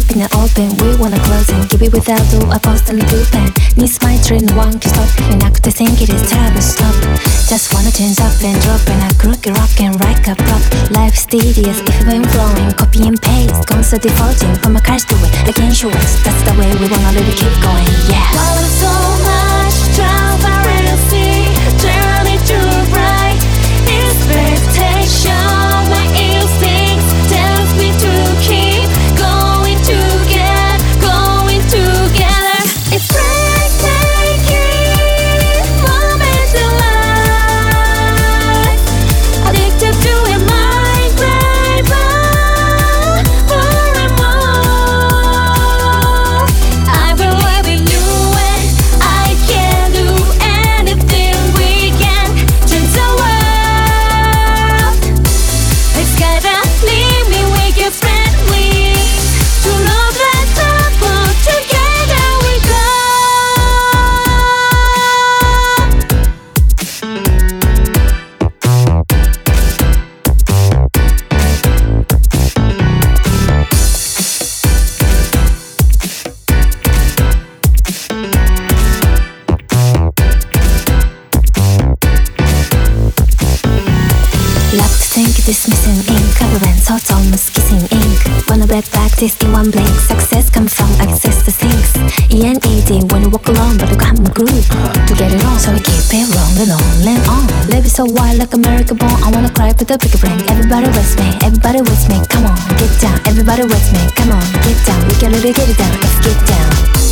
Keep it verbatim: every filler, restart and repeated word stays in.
keeping it open. We wanna close and give it without do. I constantly do that. 네 스마일트는 one can stop. 나 그때 생기를 terrible stop. Just wanna change up and drop. And I crook it rock and right up rock. Life's tedious if you've been flowing. Copy and paste, constantly forging. From my cars to it, again show us. That's the way we wanna really keep going, yeah. Swallow so much transparency, journey too bright. Expectation, my instincts tells me to keep going together, going together. It's breathtaking moments in life. Addicted to it, my driver, more and more. I believe in you and I can do anything. We can change the world. It's gotta leave me with your friend wings. To love that trouble, together we go. Love to think this missing ink. Cover and thoughts almost kissing ink. Wanna bet back this in one blink. Success comes from access to things. E and E D when you walk alone, but you got my groove to get it on. So we keep it rolling on and on. Live it so wild like America born. I wanna cry with a bigger brain. Everybody with me, everybody with me. Come on, get down. Everybody with me. Come on, get down. We can really get it down. Let's get down.